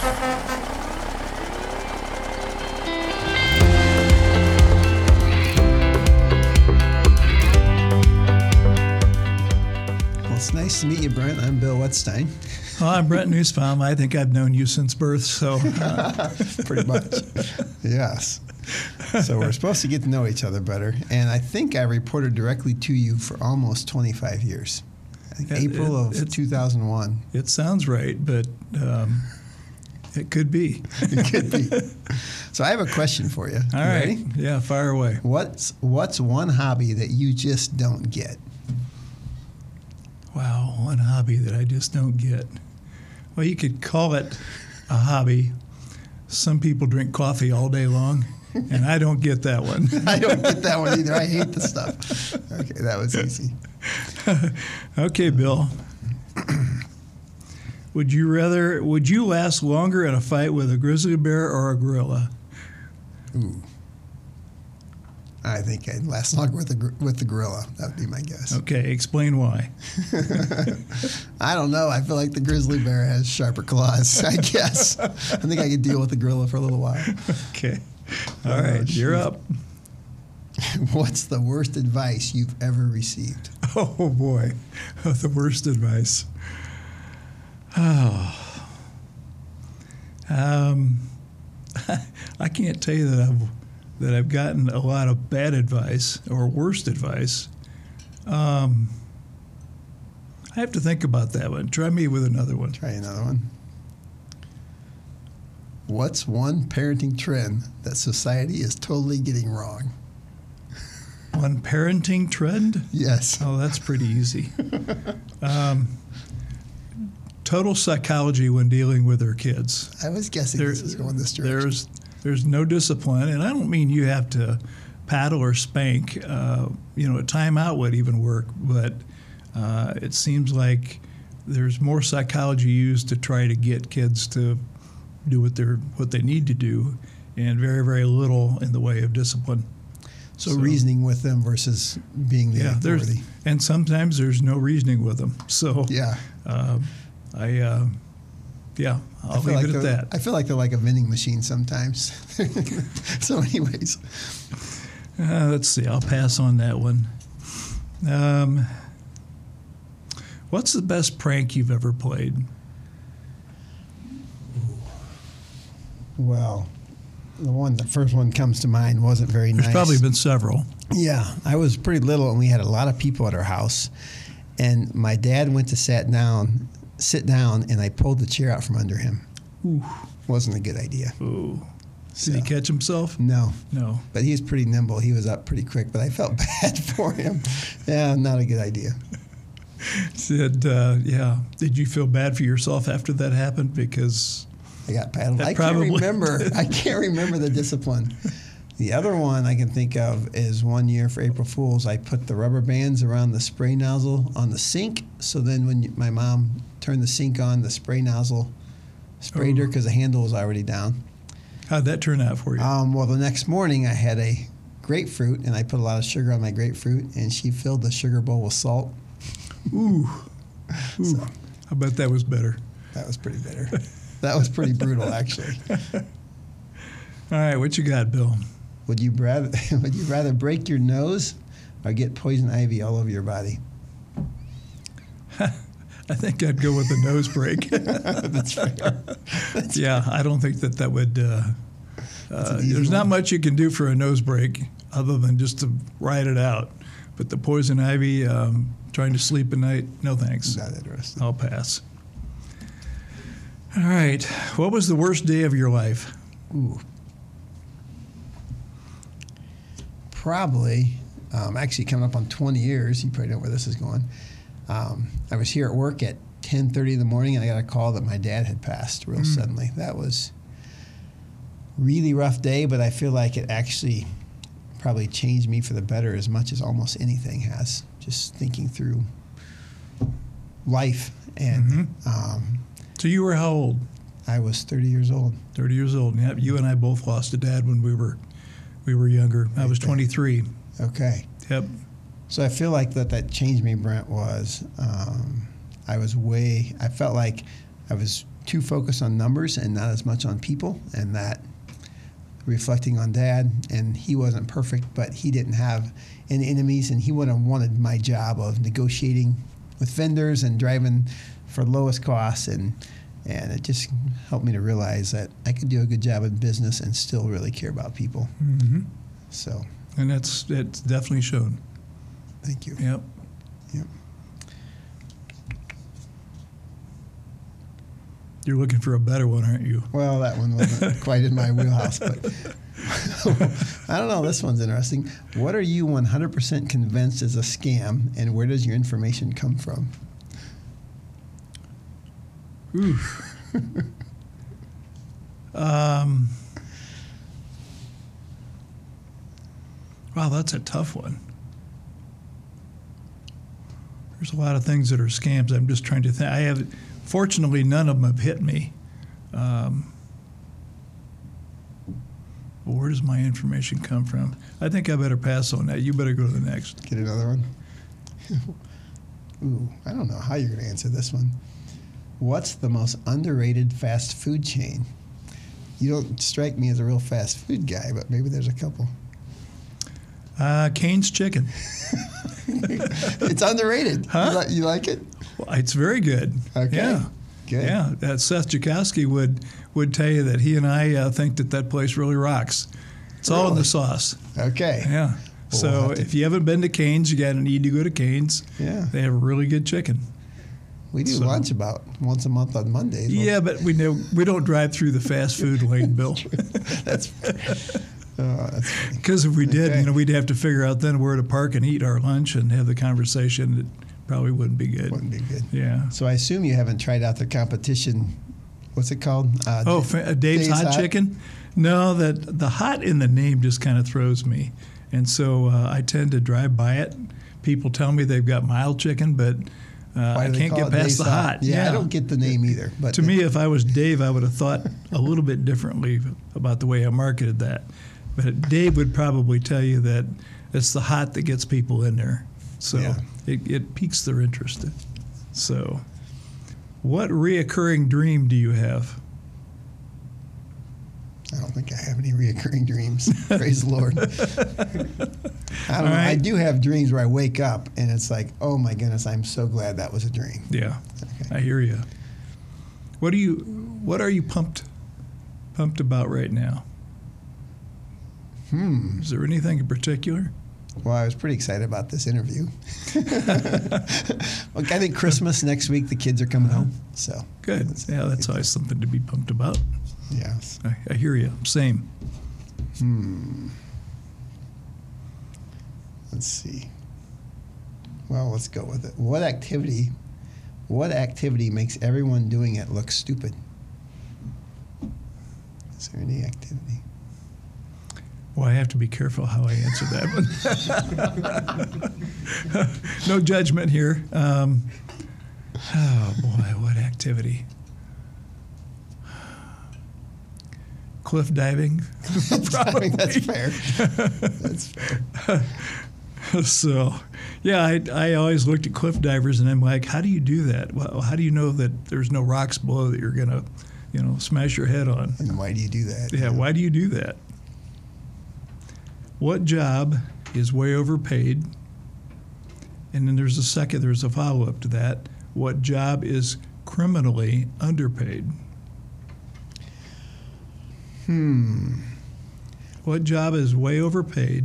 It's nice to meet you, Brent. I'm Bill Wettstein. Well, I'm Brent Nussbaum. I think I've known you since birth, so... Pretty much, yes. So we're supposed to get to know each other better, and I think I reported directly to you for almost 25 years. I think April of 2001. It sounds right, but it could be. It could be. So I have a question for you. All You right. ready? Yeah, fire away. What's one hobby that you just don't get? Wow, one hobby that I just don't get. Well, you could call it a hobby. Some people drink coffee all day long, and I don't get that one. I don't get that one either. I hate the stuff. Okay, that was easy. Okay, Bill. Would you last longer in a fight with a grizzly bear or a gorilla? Ooh. I think I'd last longer with the gorilla. That would be my guess. Okay, explain why. I don't know. I feel like the grizzly bear has sharper claws, I guess. I think I could deal with the gorilla for a little while. Okay. All right, you're up. What's the worst advice you've ever received? Oh, boy. The worst advice. Oh. I can't tell you that I've gotten a lot of bad advice or worst advice. I have to think about that one. Try me with another one. Try another one. What's one parenting trend that society is totally getting wrong? One parenting trend? Yes. Oh, that's pretty easy. Total psychology when dealing with our kids. I was guessing this was going this direction. There's no discipline, and I don't mean you have to paddle or spank. A timeout would even work, but it seems like there's more psychology used to try to get kids to do what they need to do, and very, very little in the way of discipline. So reasoning with them versus being the authority. And sometimes there's no reasoning with them. So yeah. I'll leave it at that. I feel like they're like a vending machine sometimes. So anyways. Let's see. I'll pass on that one. What's the best prank you've ever played? Well, the first one comes to mind wasn't very nice. There's probably been several. Yeah. I was pretty little, and we had a lot of people at our house. And my dad went to sit down, and I pulled the chair out from under him. Ooh. Wasn't a good idea. Ooh. Did he catch himself? No. No. But he was pretty nimble. He was up pretty quick, but I felt bad for him. Yeah, not a good idea. Did you feel bad for yourself after that happened? Because I got paddled. I can't remember the discipline. The other one I can think of is one year for April Fool's, I put the rubber bands around the spray nozzle on the sink. So then when my mom turned the sink on, the spray nozzle sprayed her because the handle was already down. How'd that turn out for you? Well, the next morning I had a grapefruit, and I put a lot of sugar on my grapefruit, and she filled the sugar bowl with salt. Ooh. So, I bet that was better. That was pretty bitter. That was pretty brutal, actually. All right, what you got, Bill? Would you rather break your nose or get poison ivy all over your body? I think I'd go with the nose break. That's fair. I don't think that would. There's not much you can do for a nose break other than just to ride it out. But the poison ivy, trying to sleep at night, no thanks. Not interested. I'll pass. All right. What was the worst day of your life? Ooh. Probably, actually coming up on 20 years, you probably know where this is going. I was here at work at 10:30 in the morning, and I got a call that my dad had passed real suddenly. That was really rough day, but I feel like it actually probably changed me for the better as much as almost anything has. Just thinking through life. And so you were how old? I was 30 years old. 30 years old. Yeah, you and I both lost a dad when we were younger. I was 23. Okay. Yep. So I feel like that changed me, Brent, was I felt like I was too focused on numbers and not as much on people, and that reflecting on Dad, and he wasn't perfect, but he didn't have any enemies, and he wouldn't have wanted my job of negotiating with vendors and driving for lowest costs, and it just helped me to realize that I could do a good job in business and still really care about people. Mm-hmm. So, and it's definitely shown. thank you. Yep. Yep. You're looking for a better one, aren't you? Well, that one wasn't quite in my wheelhouse, but I don't know. This one's interesting. What are you 100% convinced is a scam, and where does your information come from? Oof. Wow, that's a tough one. There's a lot of things that are scams. I'm just trying to think. Fortunately, none of them have hit me. But where does my information come from? I think I better pass on that. You better go to the next. Get another one? Ooh, I don't know how you're going to answer this one. What's the most underrated fast food chain? You don't strike me as a real fast food guy, but maybe there's a couple. Cane's Chicken. It's underrated. Huh? You like it? Well, it's very good. Okay. Yeah. Good. Yeah. Seth Joukowsky would tell you that he and I think that place really rocks. It's all in the sauce. Okay. Yeah. Well, So we'll have to- if you haven't been to Cane's, you got to need to go to Cane's. Yeah. They have really good chicken. We do So- lunch about once a month on Mondays. Yeah, but we don't drive through the fast food lane, Bill. That's that's funny. Because if we did, Okay. we'd have to figure out then where to park and eat our lunch and have the conversation. It probably wouldn't be good. Wouldn't be good. Yeah. So I assume you haven't tried out the competition. What's it called? Dave's Hot Chicken? No, that the hot in the name just kind of throws me. And so I tend to drive by it. People tell me they've got mild chicken, but Why I do they can't call get it past Dave's the Hot? hot. Yeah, I don't get the name either. But To me, if I was Dave, I would have thought a little bit differently about the way I marketed that. But Dave would probably tell you that it's the hot that gets people in there. So Yeah. it piques their interest. So what reoccurring dream do you have? I don't think I have any reoccurring dreams. Praise the Lord. I don't know. right. I do have dreams where I wake up and it's like, oh my goodness, I'm so glad that was a dream. Yeah, Okay. I hear you. What are you pumped about right now? Is there anything in particular? Well, I was pretty excited about this interview. Well, I think Christmas next week, the kids are coming home. So Good. Yeah, that's always something to be pumped about. yes. I hear you. Same. Let's see. Well, let's go with it. What activity makes everyone doing it look stupid? Is there any activity? Well, I have to be careful how I answer that one. No judgment here. Oh, boy, what activity? Cliff diving? Probably. That's fair. That's fair. So, yeah, I always looked at cliff divers and I'm like, how do you do that? Well, how do you know that there's no rocks below that you're going to, smash your head on? And why do you do that? Yeah, why do you do that? What job is way overpaid? And then there's a follow-up to that. What job is criminally underpaid? What job is way overpaid?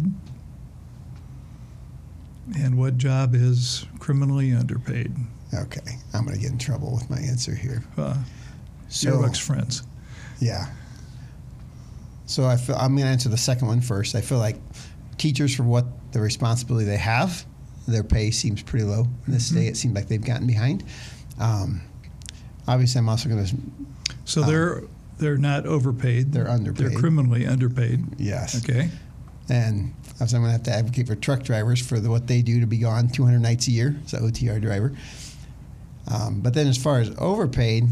And what job is criminally underpaid? Okay, I'm going to get in trouble with my answer here. Starbucks friends. Yeah. So I'm going to answer the second one first. I feel like teachers, for what the responsibility they have, their pay seems pretty low in this day. It seems like they've gotten behind. Obviously, I'm also going to. So they're not overpaid. They're underpaid. They're criminally underpaid. Yes. Okay. And obviously, I'm going to have to advocate for truck drivers for what they do to be gone 200 nights a year. It's an OTR driver. But then as far as overpaid,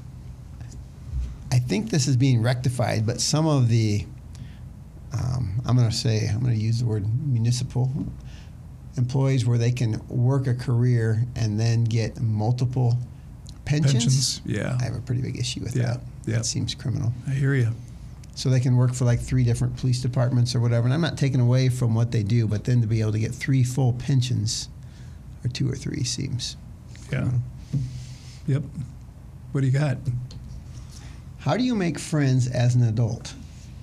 I think this is being rectified, but some of the, I'm going to use the word municipal employees where they can work a career and then get multiple pensions? Yeah. I have a pretty big issue with Yeah, that. yeah. That seems criminal. I hear you. So they can work for like 3 different police departments or whatever. And I'm not taking away from what they do, but then to be able to get 3 full pensions, or 2 or 3 seems Yeah. criminal. Yep. What do you got? How do you make friends as an adult?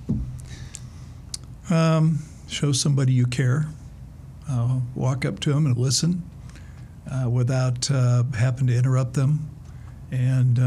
Show somebody you care. Walk up to them and listen without having to interrupt them. And,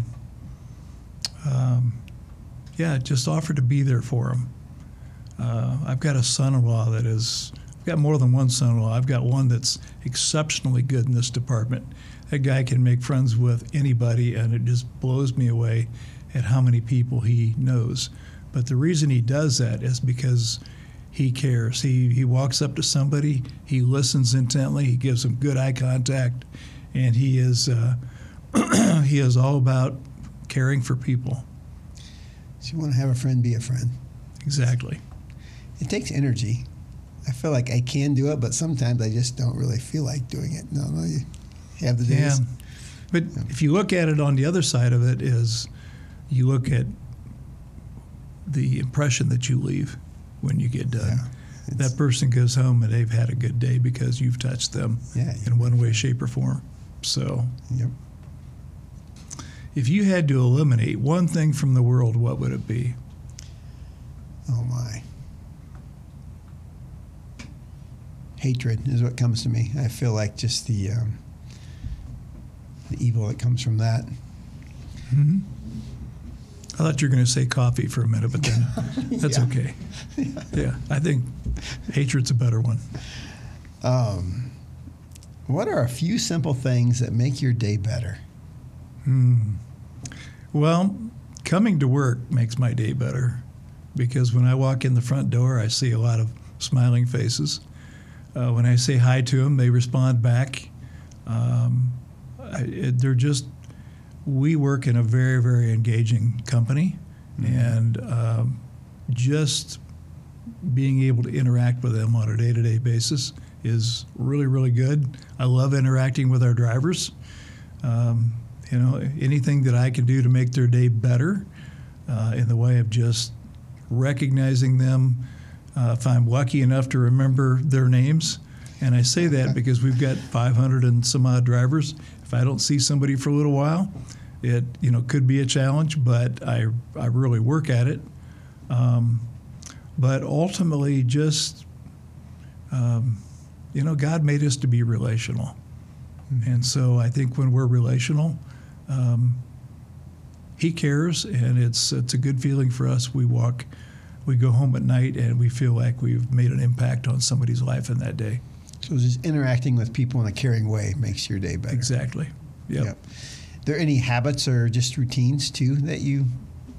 yeah, just offer to be there for them. I've got a son-in-law that is, I've got more than one son-in-law. I've got one that's exceptionally good in this department. That guy can make friends with anybody, and it just blows me away at how many people he knows. But the reason he does that is because he cares. He walks up to somebody, he listens intently, he gives them good eye contact, and he is he is all about caring for people. So you want to have a friend, be a friend. Exactly. It takes energy. I feel like I can do it, but sometimes I just don't really feel like doing it. No, you have the days. Yeah. But if you look at it on the other side of it is you look at the impression that you leave when you get done. Yeah, that person goes home and they've had a good day because you've touched them in one way, shape, or form. So Yep. if you had to eliminate one thing from the world, what would it be? Oh my. Hatred is what comes to me. I feel like just the evil that comes from that. Mm-hmm. I thought you were going to say coffee for a minute, but then that's okay. Yeah, I think hatred's a better one. What are a few simple things that make your day better? Well, coming to work makes my day better because when I walk in the front door, I see a lot of smiling faces. When I say hi to them, they respond back. They're just, we work in a very, very engaging company, and just being able to interact with them on a day-to-day basis is really, really good. I love interacting with our drivers. You know, anything that I can do to make their day better in the way of just recognizing them, if I'm lucky enough to remember their names. And I say that because we've got 500 and some odd drivers. If I don't see somebody for a little while, it could be a challenge, but I really work at it. But ultimately, just God made us to be relational, and so I think when we're relational, He cares, and it's a good feeling for us. We go home at night, and we feel like we've made an impact on somebody's life in that day. So just interacting with people in a caring way makes your day better. Exactly. Yep. Are there any habits or just routines too that you?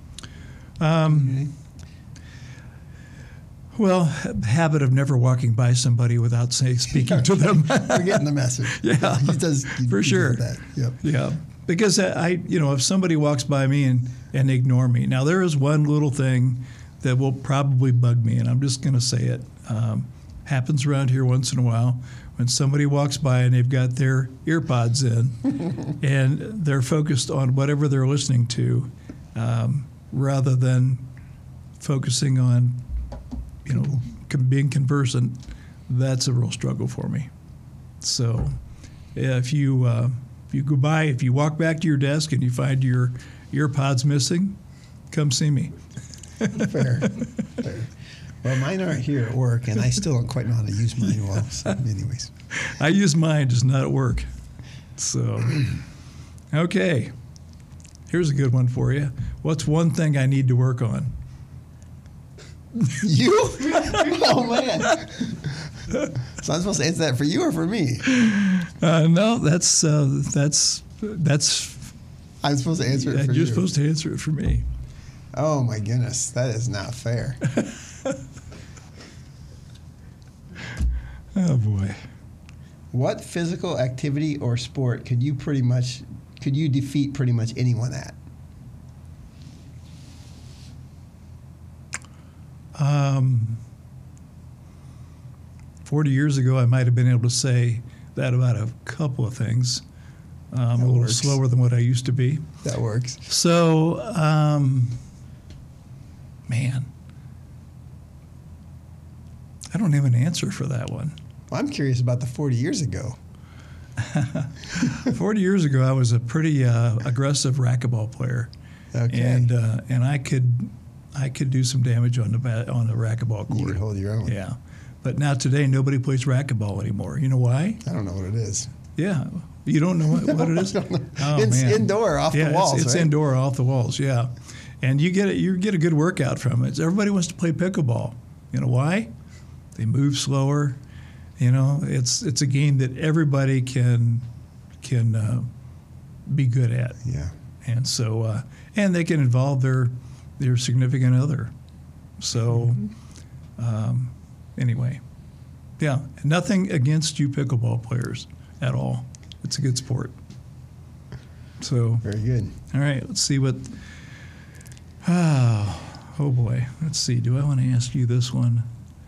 Well, habit of never walking by somebody without speaking to them. We're getting the message. Yeah, he does that. Yep. Yeah, because if somebody walks by me and ignore me. Now there is one little thing that will probably bug me, and I'm just going to say it. Happens around here once in a while when somebody walks by and they've got their ear pods in and they're focused on whatever they're listening to, rather than focusing on being conversant. That's a real struggle for me. So if you walk back to your desk and you find your ear pods missing, come see me. Fair. Well, mine aren't here at work, and I still don't quite know how to use mine well. So anyways. I use mine, just not at work. So, okay. Here's a good one for you. What's one thing I need to work on? You? Oh, man. So I'm supposed to answer that for you or for me? No, that's. I'm supposed to answer it for you. You're supposed to answer it for me. Oh, my goodness. That is not fair. Oh, boy. What physical activity or sport could you defeat pretty much anyone at? 40 years ago, I might have been able to say that about a couple of things. I'm a little works. slower than what I used to be. That works. So, man, I don't have an answer for that one. Well, I'm curious about the 40 years ago. 40 years ago, I was a pretty aggressive racquetball player, Okay. and I could do some damage on the racquetball You court. could hold your own. Yeah, but now today nobody plays racquetball anymore. You know why? I don't know what it is. Yeah, you don't know what it is. I don't know. Oh, It's man. indoor, off the walls, It's right? indoor, off the walls. Yeah, and you get a good workout from it. Everybody wants to play pickleball. You know why? They move slower. You know, it's a game that everybody can be good at, Yeah. and so and they can involve their significant other. So anyway, yeah, nothing against you pickleball players at all. It's a good sport. So Very good. all right, let's see what. Oh boy, let's see. Do I want to ask you this one?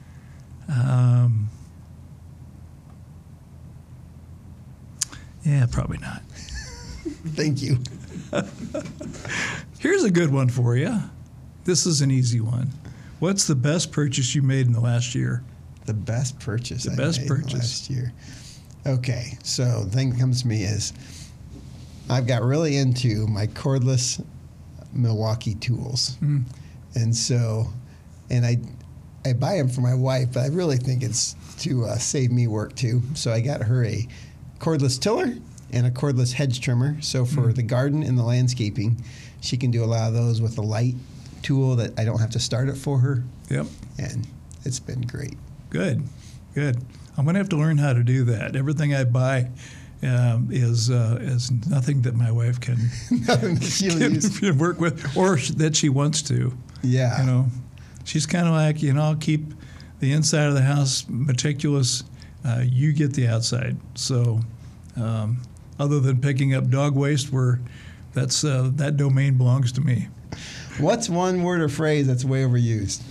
Yeah, probably not. Thank you. Here's a good one for you. This is an easy one. What's the best purchase you made in the last year? The best purchase The I best made purchase. last year. Okay, so the thing that comes to me is I've got really into my cordless Milwaukee tools. Mm. And so, and I buy them for my wife, but I really think it's to save me work too. So I got her a cordless tiller and a cordless hedge trimmer. So for the garden and the landscaping, she can do a lot of those with a light tool that I don't have to start it for her. Yep. And it's been great. Good. I'm going to have to learn how to do that. Everything I buy is nothing that my wife can, Nothing that she'll use. can work with, or that she wants to. Yeah. You know, she's kind of like, I'll keep the inside of the house meticulous. You get the outside. So, other than picking up dog waste, that domain belongs to me. What's one word or phrase that's way overused?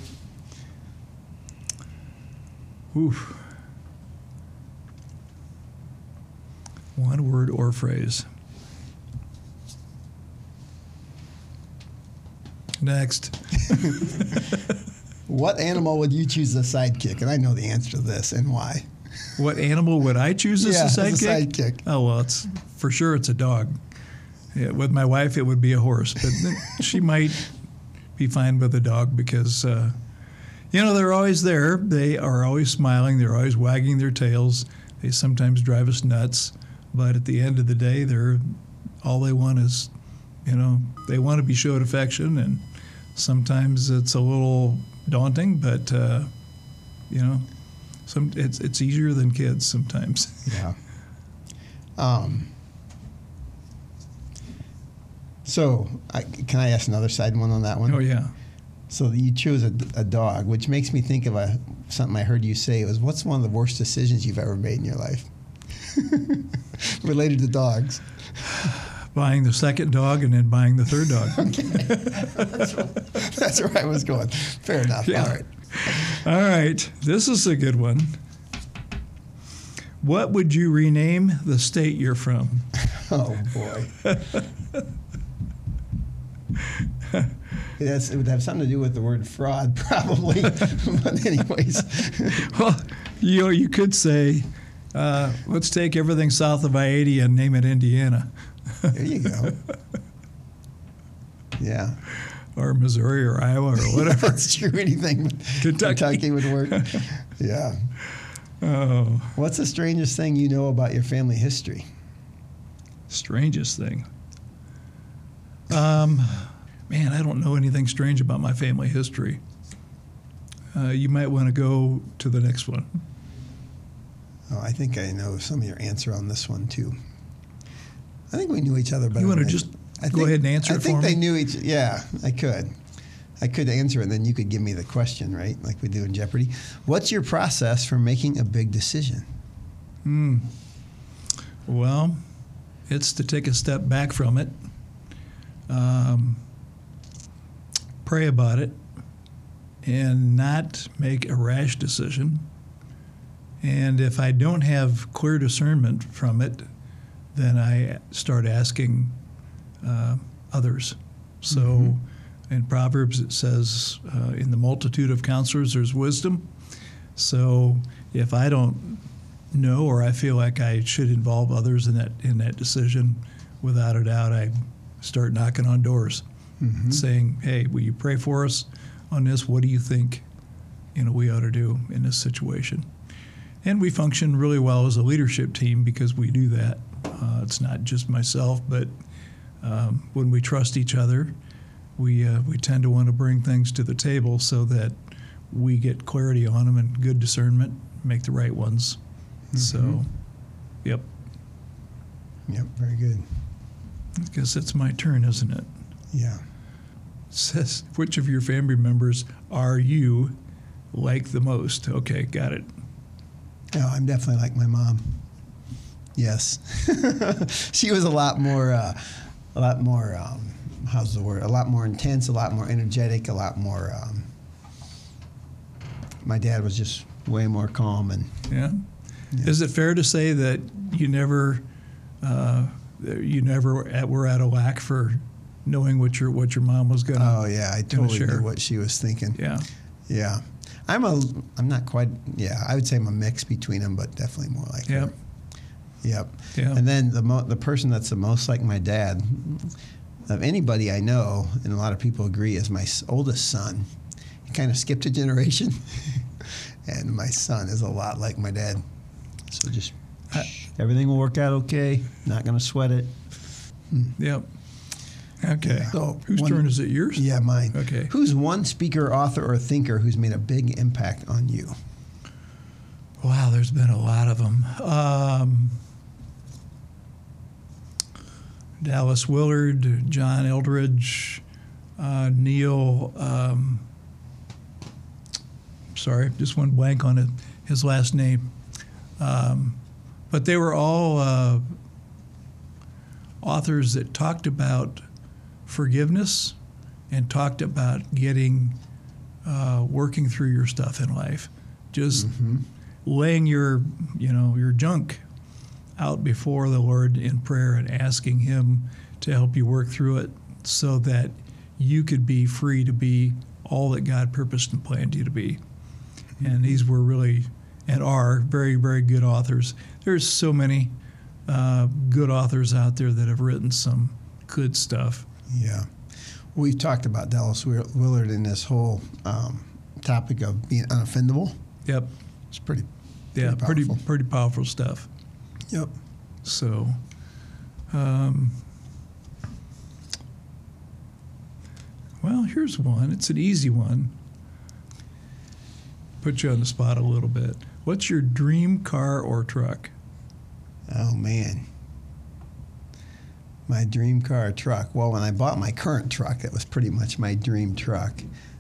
Oof. One word or phrase. Next. What animal would you choose as a sidekick? And I know the answer to this and why. What animal would I choose as a sidekick? As a sidekick. Oh, well, it's for sure it's a dog. Yeah, with my wife, it would be a horse, but she might be fine with a dog because, they're always there. They are always smiling. They're always wagging their tails. They sometimes drive us nuts, but at the end of the day, all they want is, they want to be showed affection, and sometimes it's a little daunting, but it's easier than kids sometimes. Yeah. So, can I ask another side one on that one? Oh yeah. So you chose a dog, which makes me think of something I heard you say. It was, what's one of the worst decisions you've ever made in your life? Related to dogs. Buying the second dog and then buying the third dog. That's where I was going. Fair enough. Yeah. All right. All right. This is a good one. What would you rename the state you're from? Oh, boy. It would have something to do with the word fraud, probably. But anyways. Well, you could say, let's take everything south of I-80 and name it Indiana. There you go. Yeah. Or Missouri or Iowa or whatever. That's true. Anything but Kentucky would work. Yeah. Oh, What's the strangest thing you know about your family history? strangest thing. Man, I don't know anything strange about my family history. You might want to go to the next one. Oh, I think I know some of your answer on this one, too. I think we knew each other better. You want to than just I go think- ahead and answer it for me? I think they knew each. Yeah, I could. I could answer it, and then you could give me the question, right, like we do in Jeopardy. What's your process for making a big decision? Well, it's to take a step back from it, pray about it, and not make a rash decision. And if I don't have clear discernment from it, then I start asking others. So in Proverbs it says, in the multitude of counselors there's wisdom. So if I don't know, or I feel like I should involve others in that decision, without a doubt I start knocking on doors, saying, hey, will you pray for us on this? What do you think we ought to do in this situation? And we function really well as a leadership team because we do that. It's not just myself, but when we trust each other, we tend to want to bring things to the table so that we get clarity on them and good discernment, make the right ones. So, yep. Yep, very good. I guess it's my turn, isn't it? Yeah. It says, which of your family members are you like the most? Okay, got it. Oh, I'm definitely like my mom. Yes. She was a lot more, how's the word? A lot more intense, a lot more energetic, a lot more, my dad was just way more calm. And yeah. Is it fair to say that you never were at a lack for knowing what your mom was going to? Oh yeah, I totally knew what she was thinking. Yeah, yeah. I'm not quite. Yeah, I would say I'm a mix between them, but definitely more like her. Yep. Yeah. And then the person that's the most like my dad, of anybody I know, and a lot of people agree, is my oldest son. He kind of skipped a generation, and my son is a lot like my dad. So just everything will work out okay. Not going to sweat it. Yep. Okay. Yeah. So whose turn is it? Yours? Yeah, mine. Okay. Who's one speaker, author, or thinker who's made a big impact on you? Wow, there's been a lot of them. Dallas Willard, John Eldredge, Neil. Sorry, just went blank on his last name. But they were all authors that talked about forgiveness and talked about working through your stuff in life, just laying your junk out before the Lord in prayer and asking Him to help you work through it so that you could be free to be all that God purposed and planned you to be. And these were really and are very, very good authors. There's so many good authors out there that have written some good stuff. Yeah. We've talked about Dallas Willard in this whole topic of being unoffendable. Yep. It's pretty powerful stuff. Yep. So, well, here's one. It's an easy one. Put you on the spot a little bit. What's your dream car or truck? Oh, man. My dream car or truck. Well, when I bought my current truck, it was pretty much my dream truck.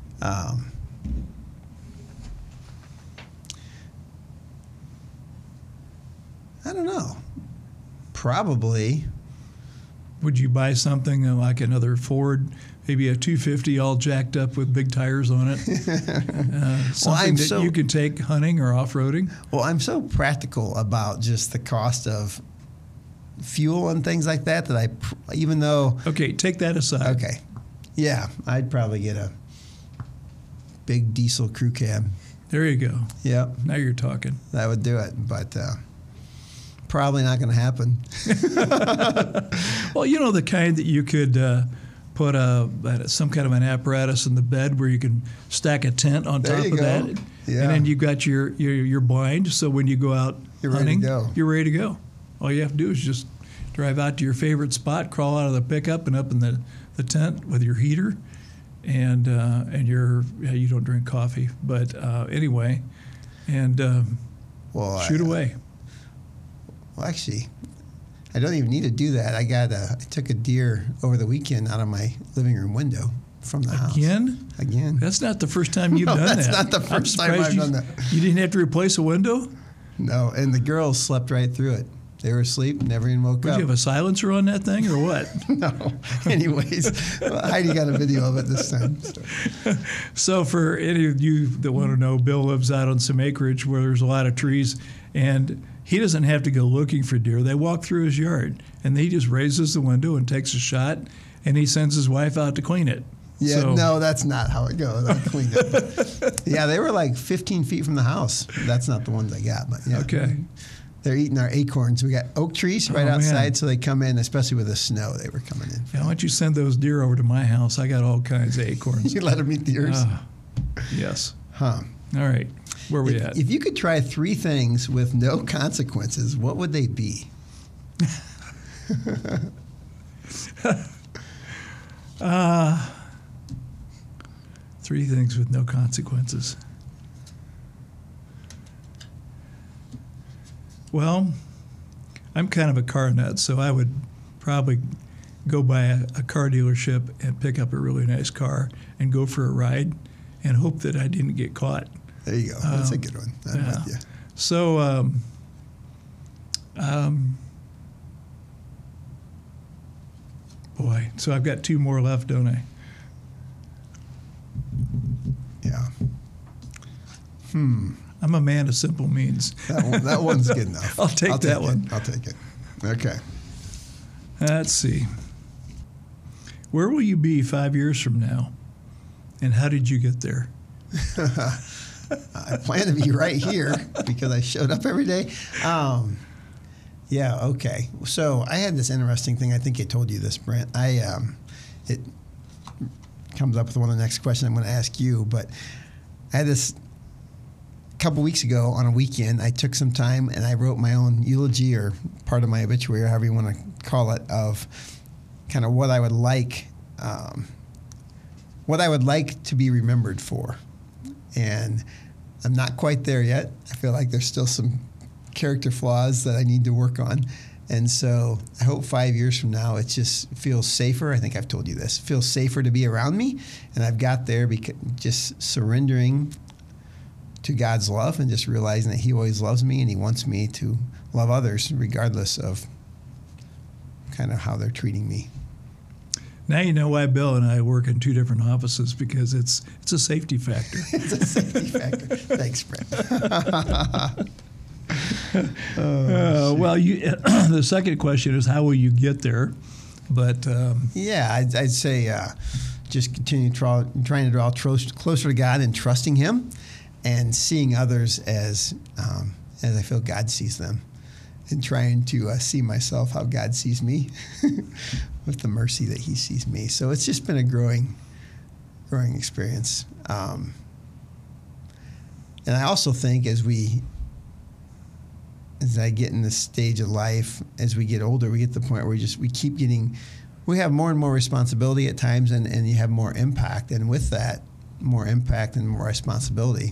I don't know. Probably. Would you buy something like another Ford, maybe a 250 all jacked up with big tires on it? Something that you could take hunting or off-roading? Well, I'm so practical about just the cost of fuel and things like that even though... Okay, take that aside. Okay. Yeah, I'd probably get a big diesel crew cab. There you go. Yep. Now you're talking. That would do it, but... probably not going to happen. Well, the kind that you could put some kind of an apparatus in the bed where you can stack a tent on top of that. Yeah. And then you've got your blind, so when you go out hunting, you're ready to go. All you have to do is just drive out to your favorite spot, crawl out of the pickup and up in the tent with your heater, and you don't drink coffee, but anyway, and shoot away. Well, actually, I don't even need to do that. I took a deer over the weekend out of my living room window from the house. Again? That's not the first time you've done that. That's not the first time I've done that. You didn't have to replace a window? No, and the girls slept right through it. They were asleep, never even woke up. Did you have a silencer on that thing or what? No. Anyways, Heidi got a video of it this time. So for any of you that want to know, Bill lives out on some acreage where there's a lot of trees, and he doesn't have to go looking for deer. They walk through his yard, and he just raises the window and takes a shot, and he sends his wife out to clean it. Yeah, So- no, that's not how it goes. I cleaned it. Yeah, they were like 15 feet from the house. That's not the ones I got, but yeah. Okay. They're eating our acorns. We got oak trees right Oh, outside, man. so they come in, especially with the snow. They were coming in. Yeah, why don't you send those deer over to my house? I got all kinds of acorns. You let them eat the yours? Yes. Huh. All right. Where we at? If you could try 3 things with no consequences, what would they be? Three things with no consequences. Well, I'm kind of a car nut, so I would probably go by a car dealership and pick up a really nice car and go for a ride and hope that I didn't get caught. There you go. That's a good one. I'm yeah. with you. So, boy, so I've got 2 more left, don't I? Yeah. I'm a man of simple means. That one's good enough. I'll take that one. I'll take it. Okay. Let's see. Where will you be 5 years from now? And how did you get there? I plan to be right here because I showed up every day. Yeah, okay. So I had this interesting thing. I think I told you this, Brent. It comes up with one of the next questions I'm going to ask you, but I had this couple weeks ago on a weekend. I took some time and I wrote my own eulogy or part of my obituary, or however you want to call it, of kind of what I would like to be remembered for. And I'm not quite there yet. I feel like there's still some character flaws that I need to work on. And so I hope 5 years from now, it just feels safer. I think I've told you this. It feels safer to be around me. And I've got there because just surrendering to God's love and just realizing that he always loves me and he wants me to love others regardless of kind of how they're treating me. Now you know why Bill and I work in 2 different offices, because it's a safety factor. It's a safety factor. Thanks, Brent. Well, the second question is, how will you get there? But Yeah, I'd say just continue trying to draw closer to God and trusting him and seeing others as I feel God sees them, and trying to see myself how God sees me with the mercy that he sees me. So it's just been a growing experience. And I also think as I get in this stage of life, as we get older, we get to the point where we have more and more responsibility at times, and you have more impact. And with that, more impact and more responsibility,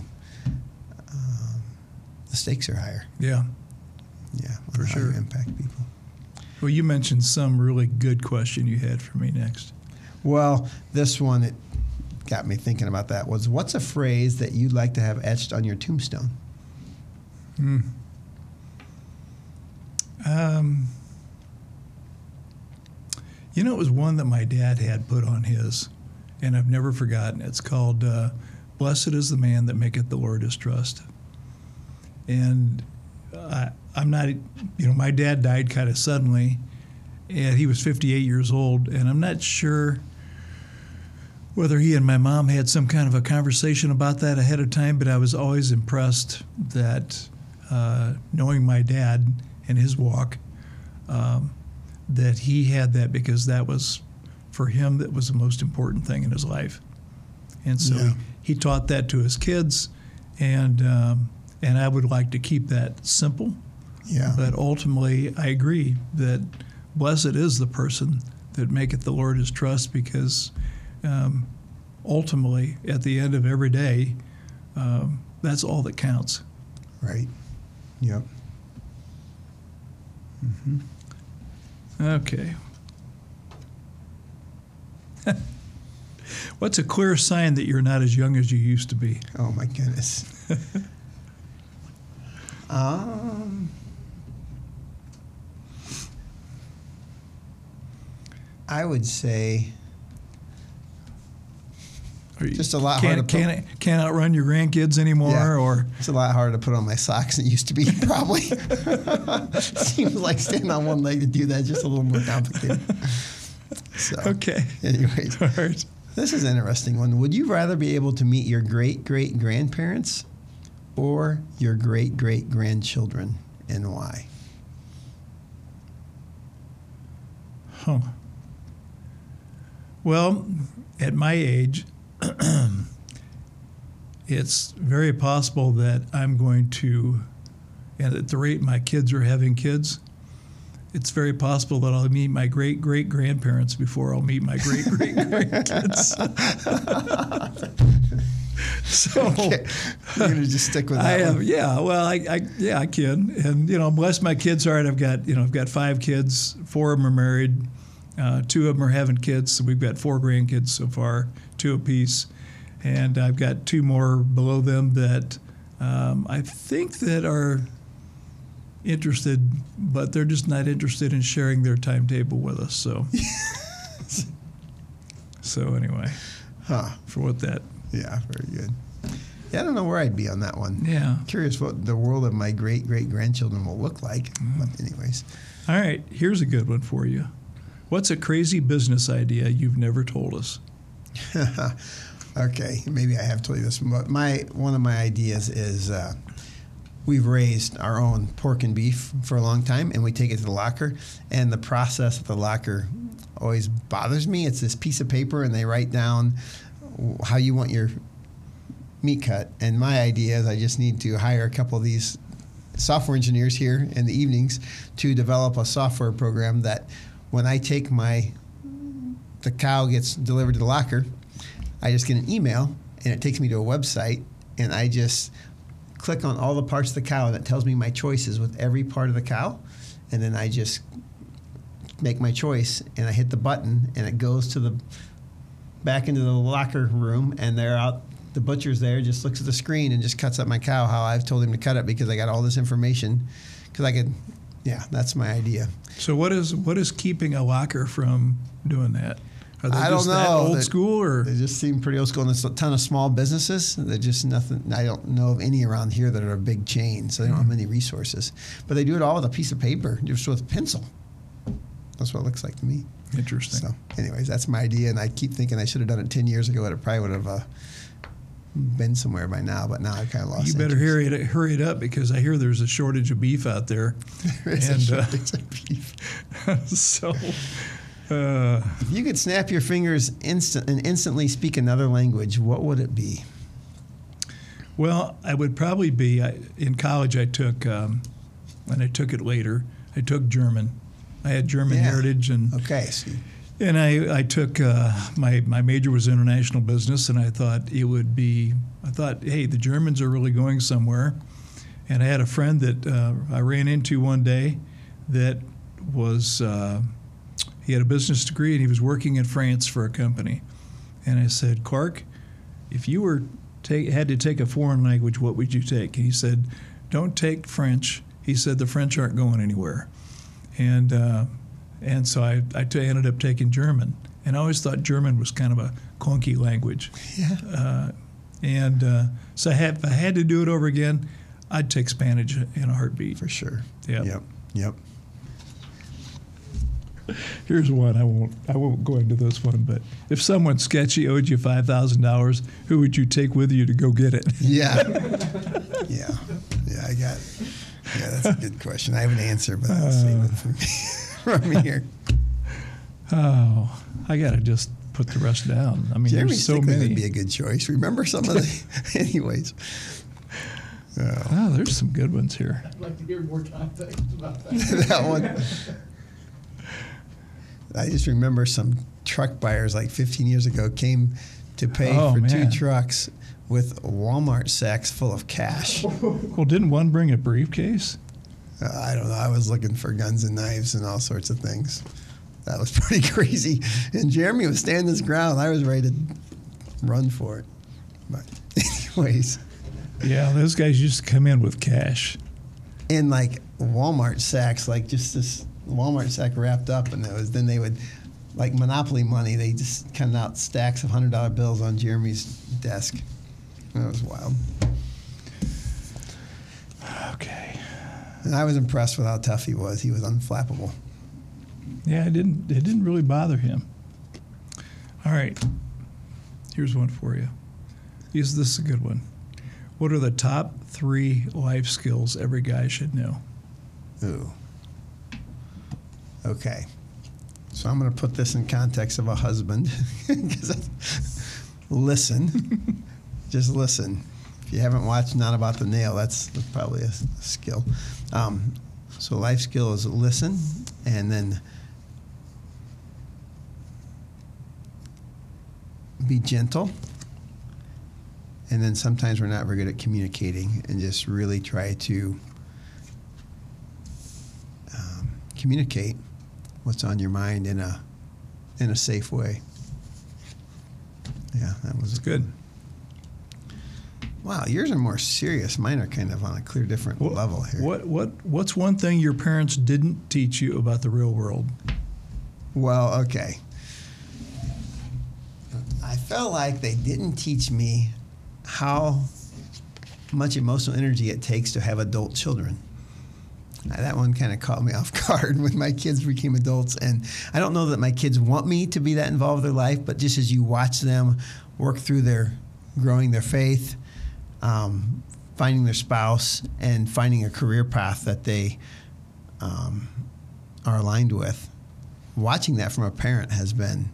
the stakes are higher. yeah. Yeah, For on how sure. you impact people. Well, you mentioned some really good question you had for me next. Well, this one, it got me thinking about that, was what's a phrase that you'd like to have etched on your tombstone? It was one that my dad had put on his, and I've never forgotten. It's called, "Blessed is the man that maketh the Lord his trust." And I'm not, my dad died kind of suddenly, and he was 58 years old, and I'm not sure whether he and my mom had some kind of a conversation about that ahead of time, but I was always impressed that knowing my dad and his walk, that he had that, because that was, for him, that was the most important thing in his life. And so Yeah. he taught that to his kids, and I would like to keep that simple. Yeah. But ultimately, I agree that blessed is the person that maketh the Lord his trust, because ultimately, at the end of every day, that's all that counts. Right. Yep. Okay. What's a clear sign that you're not as young as you used to be? Oh my goodness. I would say Just a lot harder. Can't outrun your grandkids anymore, Yeah. or It's a lot harder to put on my socks than it used to be, probably. Seems like standing on one leg to do that is just a little more complicated. So, okay. anyways, All right. this is an interesting one. Would you rather be able to meet your great-great-grandparents or your great-great-grandchildren, and why? Huh. Well, at my age, it's very possible that I'm going to, and at the rate my kids are having kids, it's very possible that I'll meet my great-great-grandparents before I'll meet my great-great-grandkids. So Okay. You're going to just stick with that I have, one? yeah. Well, I can, and bless my kids heart, I've got 5 kids. 4 of them are married. 2 of them are having kids, so we've got 4 grandkids so far, 2 apiece, and I've got 2 more below them that I think that are interested, but they're just not interested in sharing their timetable with us. So anyway, for what that. Yeah, very good. Yeah, I don't know where I'd be on that one. Yeah. Curious what the world of my great-great-grandchildren will look like. But anyways. All right, here's a good one for you. What's a crazy business idea you've never told us? Okay, maybe I have told you this, but one of my ideas is we've raised our own pork and beef for a long time, and we take it to the locker, and the process at the locker always bothers me. It's this piece of paper, and they write down how you want your meat cut, and my idea is I just need to hire a couple of these software engineers here in the evenings to develop a software program that when I take the cow gets delivered to the locker, I just get an email, and it takes me to a website, and I just click on all the parts of the cow, and it tells me my choices with every part of the cow, and then I just make my choice, and I hit the button, and it goes to the back into the locker room, and the butcher's there, just looks at the screen and just cuts up my cow how I've told him to cut it because I got all this information. That's my idea. So what is keeping a locker from doing that? Are they I don't just that know. old school, or They just seem pretty old school, and there's a ton of small businesses. They're just nothing. I don't know of any around here that are a big chain, so they don't have many resources. But they do it all with a piece of paper, just with a pencil. That's what it looks like to me. interesting? So, anyways, that's my idea, and I keep thinking I should have done it 10 years ago. It probably would have been somewhere by now, but now I've kind of lost You better interest. hurry it up, because I hear there's a shortage of beef out there. There is a And, shortage of beef. So, If you could snap your fingers and instantly speak another language, what would it be? well, I would probably be in college. I took, and I took it later. I took German. I had German heritage, and Okay. I took my major was international business, and I thought hey, the Germans are really going somewhere. And I had a friend that I ran into one day that was he had a business degree, and he was working in France for a company. And I said, Clark, if you had to take a foreign language, what would you take? And he said, don't take French. He said, the French aren't going anywhere. And so I ended up taking German. And I always thought German was kind of a clunky language. Yeah. So if I had to do it over again, I'd take Spanish in a heartbeat. For sure. Yep. Yep. Here's one. I won't go into this one, but if someone sketchy owed you $5,000, who would you take with you to go get it? Yeah. Yeah. I got it. Yeah, that's a good question. I have an answer, but I'll save it for me, from here. Oh, I got to just put the rest down. I mean, Jeremy there's so Stickland many. would be a good choice. Remember some of the... Anyways. Oh, there's some good ones here. I'd like to hear more context about that. That one. I just remember some truck buyers like 15 years ago came to pay for man. 2 trucks with Walmart sacks full of cash. Well, didn't one bring a briefcase? I don't know. I was looking for guns and knives and all sorts of things. That was pretty crazy. And Jeremy was standing his ground. I was ready to run for it. But anyways. Yeah, those guys used to come in with cash. In like Walmart sacks, like just this Walmart sack wrapped up, and then they would like Monopoly money. They just come out stacks of $100 bills on Jeremy's desk. That was wild. Okay. And I was impressed with how tough he was. He was unflappable. Yeah, it didn't really bother him. All right. Here's one for you. This is a good one. What are the top 3 life skills every guy should know? Ooh. Okay. So I'm going to put this in context of a husband. Listen. Just listen. If you haven't watched Not About the Nail, that's probably a skill. So life skill is listen, and then be gentle. And then sometimes we're not very good at communicating, and just really try to communicate what's on your mind in a safe way. Yeah, that was good. Wow, yours are more serious. Mine are kind of on a clear different level here. What's one thing your parents didn't teach you about the real world? Well, okay. I felt like they didn't teach me how much emotional energy it takes to have adult children. That one kind of caught me off guard when my kids became adults. And I don't know that my kids want me to be that involved with their life, but just as you watch them work through growing their faith, finding their spouse, and finding a career path that they are aligned with, watching that from a parent has been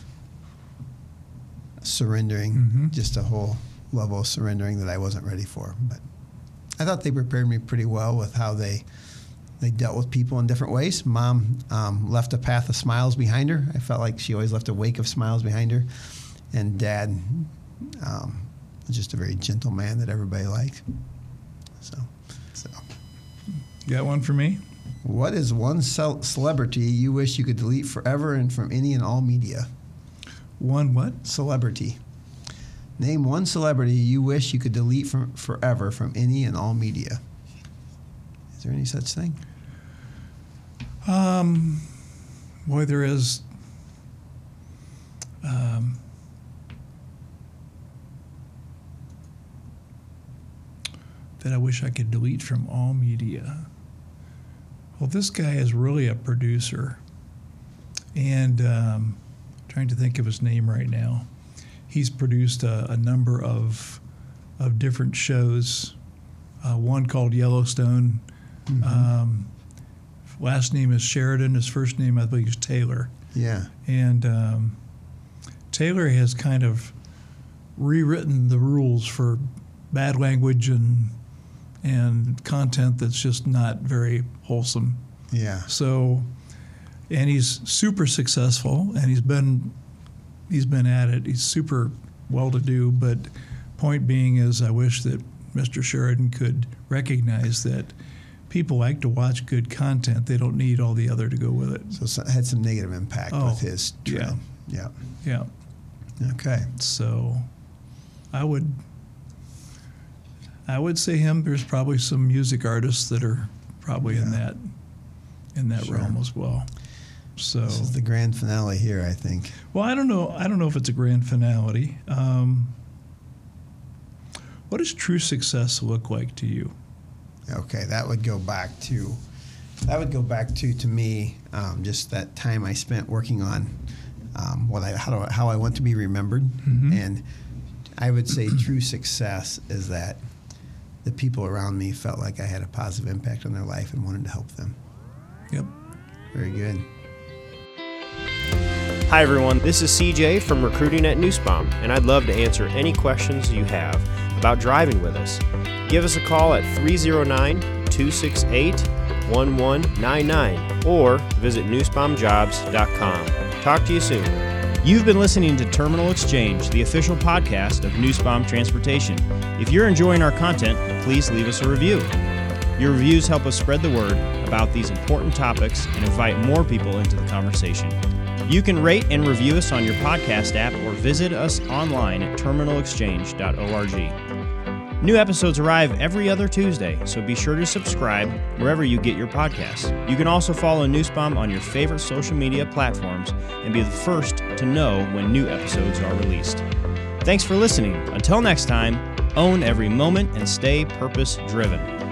surrendering, just a whole level of surrendering that I wasn't ready for. But I thought they prepared me pretty well with how they dealt with people in different ways. Mom left a path of smiles behind her. I felt like she always left a wake of smiles behind her. And Dad was just a very gentle man that everybody liked. So. You got one for me? What is one celebrity you wish you could delete forever and from any and all media? One what? Celebrity. Name one celebrity you wish you could delete forever from any and all media. Is there any such thing? Boy, there is. That I wish I could delete from all media. Well, this guy is really a producer, and trying to think of his name right now. He's produced a number of different shows. One called Yellowstone. Last name is Sheridan. His first name, I believe, is Taylor. Yeah. And Taylor has kind of rewritten the rules for bad language and content that's just not very wholesome. Yeah. So, and he's super successful, and he's been at it. He's super well-to-do, but point being is I wish that Mr. Sheridan could recognize that people like to watch good content. They don't need all the other to go with it. So it had some negative impact with his trend. Yeah. Yeah. Okay. So I would say him. There's probably some music artists that are probably in that realm as well. So this is the grand finale here, I think. Well, I don't know if it's a grand finale. What does true success look like to you? Okay, that would go back to me, just that time I spent working on how I want to be remembered. And I would say true success is that the people around me felt like I had a positive impact on their life and wanted to help them. Yep. Very good. Hi everyone, this is CJ from Recruiting at Nussbaum, and I'd love to answer any questions you have about driving with us. Give us a call at 309-268-1199 or visit nussbaumjobs.com. Talk to you soon. You've been listening to Terminal Exchange, the official podcast of Nussbaum Transportation. If you're enjoying our content, please leave us a review. Your reviews help us spread the word about these important topics and invite more people into the conversation. You can rate and review us on your podcast app or visit us online at terminalexchange.org. New episodes arrive every other Tuesday, so be sure to subscribe wherever you get your podcasts. You can also follow Newsbomb on your favorite social media platforms and be the first to know when new episodes are released. Thanks for listening. Until next time, own every moment and stay purpose-driven.